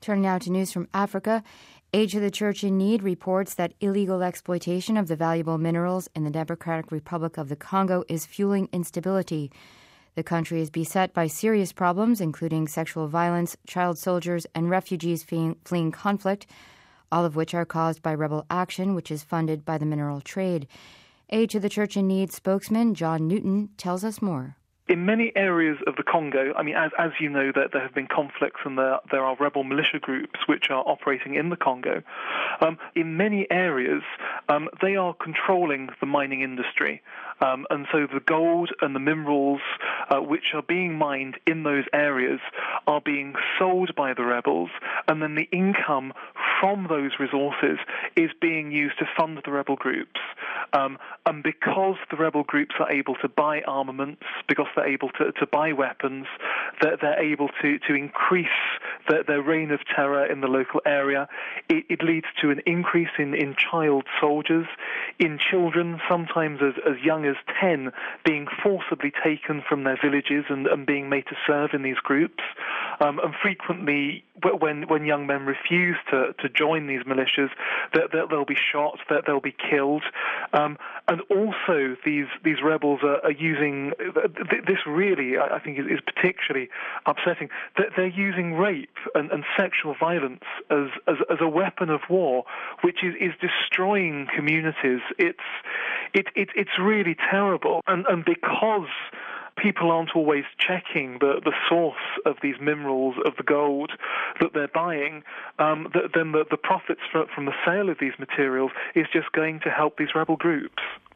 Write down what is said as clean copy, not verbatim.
Turning now to news from Africa, Aid to the Church in Need reports that illegal exploitation of the valuable minerals in the Democratic Republic of the Congo is fueling instability. The country is beset by serious problems, including sexual violence, child soldiers, and refugees fleeing conflict, all of which are caused by rebel action, which is funded by the mineral trade. Aid to the Church in Need spokesman John Newton tells us more. In many areas of the Congo, as you know, that there have been conflicts and there are rebel militia groups which are operating in the Congo. In many areas, they are controlling the mining industry. And so the gold and the minerals which are being mined in those areas are being sold by the rebels, and then the income from those resources is being used to fund the rebel groups. And because the rebel groups are able to buy armaments, because they're able to buy weapons, they're able to increase their reign of terror in the local area, it leads to an increase in child soldiers, in children, sometimes as young as 10, being forcibly taken from their villages and being made to serve in these groups. And frequently, when young men refuse to join these militias, they'll be shot, they'll be killed. And also, these rebels are using, this really, I think, is particularly upsetting, that they're using rape and sexual violence as a weapon of war, which is destroying communities. It's really terrible. And because people aren't always checking the source of these minerals, of the gold that they're buying, then the profits from the sale of these materials is just going to help these rebel groups.